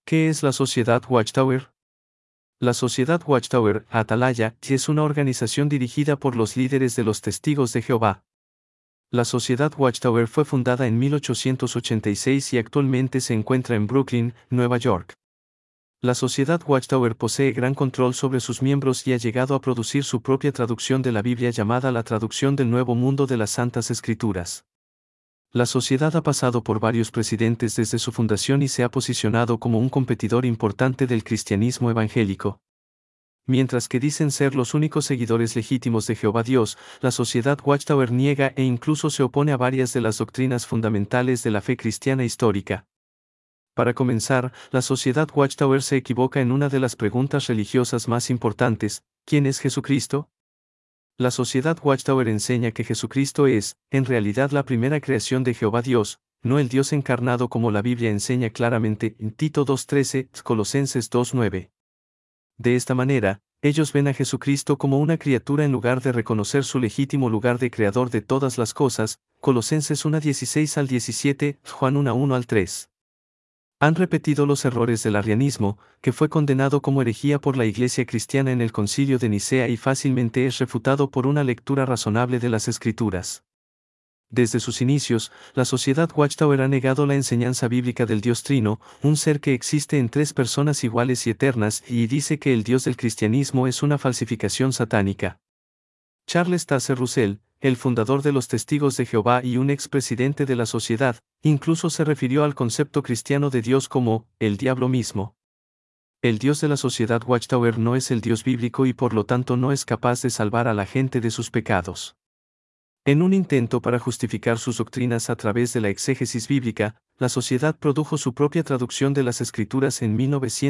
¿Qué es la Sociedad Watchtower? La Sociedad Watchtower, Atalaya, es una organización dirigida por los líderes de los Testigos de Jehová. La Sociedad Watchtower fue fundada en 1886 y actualmente se encuentra en Brooklyn, Nueva York. La Sociedad Watchtower posee gran control sobre sus miembros y ha llegado a producir su propia traducción de la Biblia llamada la Traducción del Nuevo Mundo de las Santas Escrituras. La sociedad ha pasado por varios presidentes desde su fundación y se ha posicionado como un competidor importante del cristianismo evangélico. Mientras que dicen ser los únicos seguidores legítimos de Jehová Dios, la Sociedad Watchtower niega e incluso se opone a varias de las doctrinas fundamentales de la fe cristiana histórica. Para comenzar, la Sociedad Watchtower se equivoca en una de las preguntas religiosas más importantes: ¿quién es Jesucristo? La Sociedad Watchtower enseña que Jesucristo es, en realidad, la primera creación de Jehová Dios, no el Dios encarnado como la Biblia enseña claramente en Tito 2:13, Colosenses 2:9. De esta manera, ellos ven a Jesucristo como una criatura en lugar de reconocer su legítimo lugar de creador de todas las cosas, Colosenses 1:16-17, Juan 1:1-3. Han repetido los errores del arrianismo, que fue condenado como herejía por la Iglesia cristiana en el Concilio de Nicea y fácilmente es refutado por una lectura razonable de las Escrituras. Desde sus inicios, la Sociedad Watchtower ha negado la enseñanza bíblica del Dios Trino, un ser que existe en tres personas iguales y eternas, y dice que el Dios del cristianismo es una falsificación satánica. Charles Taze Russell, el fundador de los Testigos de Jehová y un expresidente de la sociedad, incluso se refirió al concepto cristiano de Dios como el diablo mismo. El Dios de la Sociedad Watchtower no es el Dios bíblico y por lo tanto no es capaz de salvar a la gente de sus pecados. En un intento para justificar sus doctrinas a través de la exégesis bíblica, la sociedad produjo su propia traducción de las Escrituras en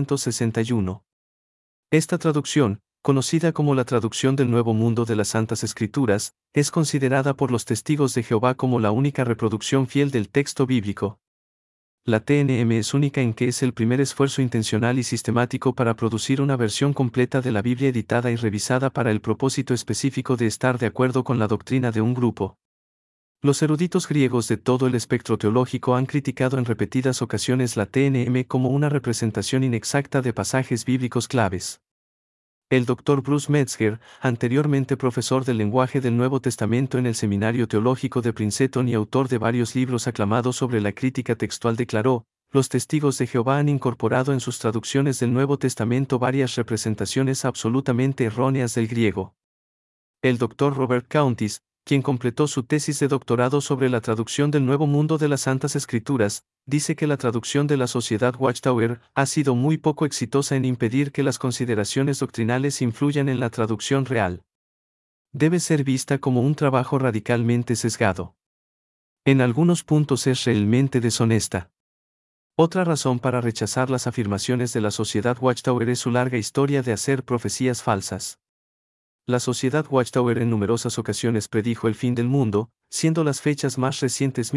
1961. Esta traducción, conocida como la Traducción del Nuevo Mundo de las Santas Escrituras, es considerada por los Testigos de Jehová como la única reproducción fiel del texto bíblico. La TNM es única en que es el primer esfuerzo intencional y sistemático para producir una versión completa de la Biblia editada y revisada para el propósito específico de estar de acuerdo con la doctrina de un grupo. Los eruditos griegos de todo el espectro teológico han criticado en repetidas ocasiones la TNM como una representación inexacta de pasajes bíblicos claves. El Dr. Bruce Metzger, anteriormente profesor del lenguaje del Nuevo Testamento en el Seminario Teológico de Princeton y autor de varios libros aclamados sobre la crítica textual, declaró: los Testigos de Jehová han incorporado en sus traducciones del Nuevo Testamento varias representaciones absolutamente erróneas del griego. El Dr. Robert Countis, quien completó su tesis de doctorado sobre la traducción del Nuevo Mundo de las Santas Escrituras, dice que la traducción de la Sociedad Watchtower ha sido muy poco exitosa en impedir que las consideraciones doctrinales influyan en la traducción real. Debe ser vista como un trabajo radicalmente sesgado. En algunos puntos es realmente deshonesta. Otra razón para rechazar las afirmaciones de la Sociedad Watchtower es su larga historia de hacer profecías falsas. La Sociedad Watchtower en numerosas ocasiones predijo el fin del mundo, siendo las fechas más recientes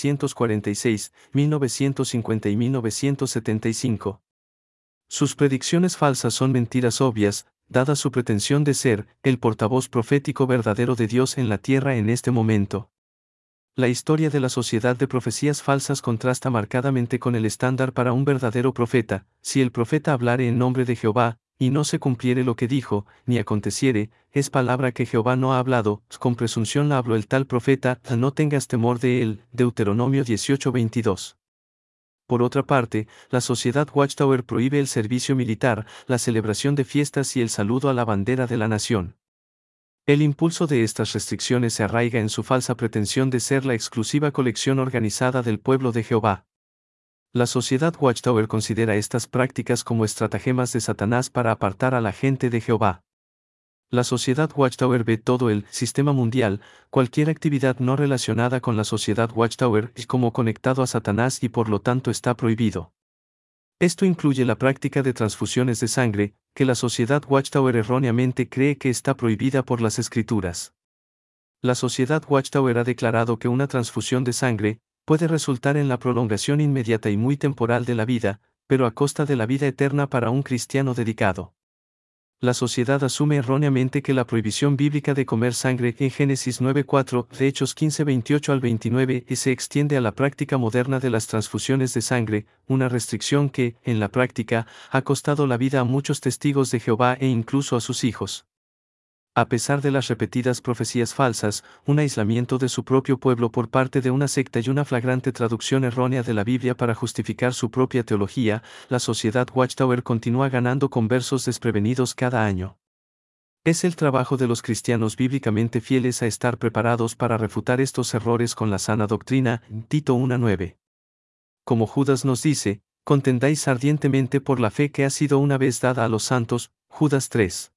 1946, 1950 y 1975. Sus predicciones falsas son mentiras obvias, dada su pretensión de ser el portavoz profético verdadero de Dios en la tierra en este momento. La historia de la Sociedad de Profecías Falsas contrasta marcadamente con el estándar para un verdadero profeta: si el profeta hablare en nombre de Jehová, y no se cumpliere lo que dijo, ni aconteciere, es palabra que Jehová no ha hablado, con presunción la habló el tal profeta, no tengas temor de él. Deuteronomio 18:22. Por otra parte, la Sociedad Watchtower prohíbe el servicio militar, la celebración de fiestas y el saludo a la bandera de la nación. El impulso de estas restricciones se arraiga en su falsa pretensión de ser la exclusiva colección organizada del pueblo de Jehová. La Sociedad Watchtower considera estas prácticas como estratagemas de Satanás para apartar a la gente de Jehová. La Sociedad Watchtower ve todo el sistema mundial, cualquier actividad no relacionada con la Sociedad Watchtower, como conectado a Satanás y por lo tanto está prohibido. Esto incluye la práctica de transfusiones de sangre, que la Sociedad Watchtower erróneamente cree que está prohibida por las Escrituras. La Sociedad Watchtower ha declarado que una transfusión de sangre puede resultar en la prolongación inmediata y muy temporal de la vida, pero a costa de la vida eterna para un cristiano dedicado. La sociedad asume erróneamente que la prohibición bíblica de comer sangre en Génesis 9:4, de Hechos 15:28 al 29 se extiende a la práctica moderna de las transfusiones de sangre, una restricción que, en la práctica, ha costado la vida a muchos testigos de Jehová e incluso a sus hijos. A pesar de las repetidas profecías falsas, un aislamiento de su propio pueblo por parte de una secta y una flagrante traducción errónea de la Biblia para justificar su propia teología, la sociedad Watchtower continúa ganando conversos desprevenidos cada año. Es el trabajo de los cristianos bíblicamente fieles a estar preparados para refutar estos errores con la sana doctrina, Tito 1:9. Como Judas nos dice, contendáis ardientemente por la fe que ha sido una vez dada a los santos, Judas 3.